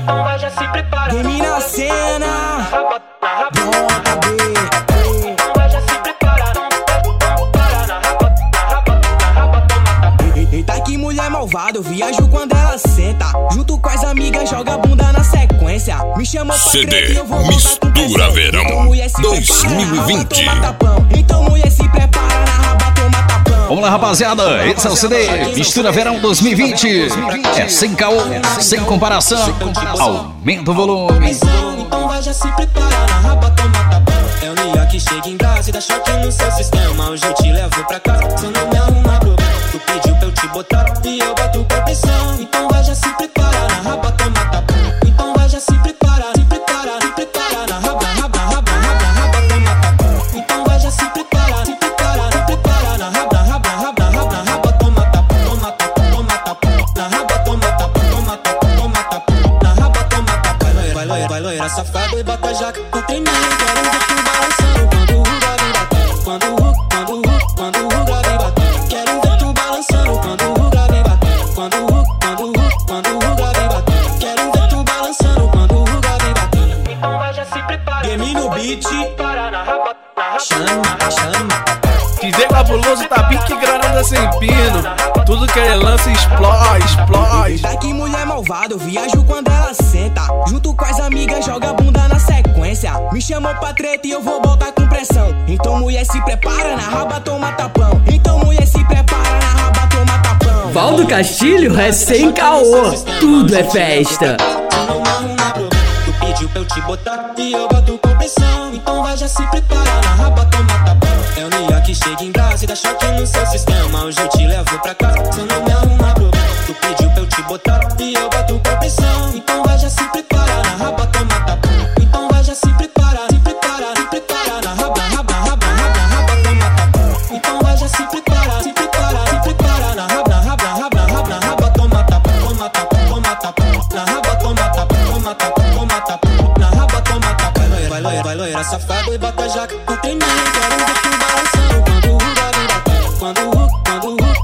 Então vai já se prepara. Game na cena. Então vai já se prepara. Eita que mulher malvada, eu viajo quando ela senta. Junto com as amigas, joga a bunda na sequência. Me chamou pra CD treta e eu vou Mistura Verão então, mulher, se 2020. prepara, na raba, toma tapão. Então mulher se prepara, na raba toma tapão. Vamos lá, rapaziada, esse é o CD Mistura Verão 2020. É sem caô, sem comparação. Aumenta o volume. Então vai já se prepara, na raba toma tapão. É o Nia que chega em casa e dá choque no seu sistema. Hoje eu te levo pra casa, você não me arruma problema. Tu pediu pra eu te botar e eu boto com pressão. Então vai já se prepara, na raba toma tapão. Então vai já se prepara, se prepara, se prepara, na raba, raba, raba, raba, raba toma tapão. Então vai já se prepara, se prepara, se prepara, na raba, raba, raba, raba, raba toma tapão, toma tapão, toma tapão, na raba toma tapão, toma tapão, toma tapão, na raba toma tapão. Vai loira safado e bota jaca pra treinar. Quero ver tu balançando quando o ruga vem batendo. Quando o ruga vem batendo. Quero ver tu balançando quando o ruga vem batendo. Quando o ruga vem batendo. Quero ver tu balançando quando o ruga vem batendo. Então vai já se prepara. Game no beat, Para na raba, chama. DJ Cabuloso tá pique granada sem pino. Tudo que ele lança explode. Eita que mulher malvada, eu viajo quando ela senta. Junto com as amigas, joga a bunda na sequência. Me chamou pra treta e eu vou botar com pressão. Então mulher se prepara, na raba toma tapão. Então mulher se prepara, na raba toma tapão. Valdo Castilho é sem caô, tudo é festa. Não me arruma problema. Tu pediu pra eu te botar e eu boto com pressão. Então vai já se prepara, na raba toma tapão. É o Nia que chega em casa e dá choque no seu sistema. Hoje eu te levo pra casa, você não me arruma problema. Tu pediu pra eu te botar e eu boto com pressão. Então vai já se prepara, na raba toma tapão. Então vai já se prepara, se prepara, se prepara, na raba, raba, raba, raba, raba toma tapão. Então vai já se prepara, se prepara, se prepara, na raba, raba, raba, raba, raba toma tapão, toma tapão, toma tapão, na raba toma tapão, toma tapão, toma tapão, na raba toma tapão. Vai loira safado e bota jaca pra treinar. Quero ver tu balançando quando o ruga vem batendo. Quando o ruga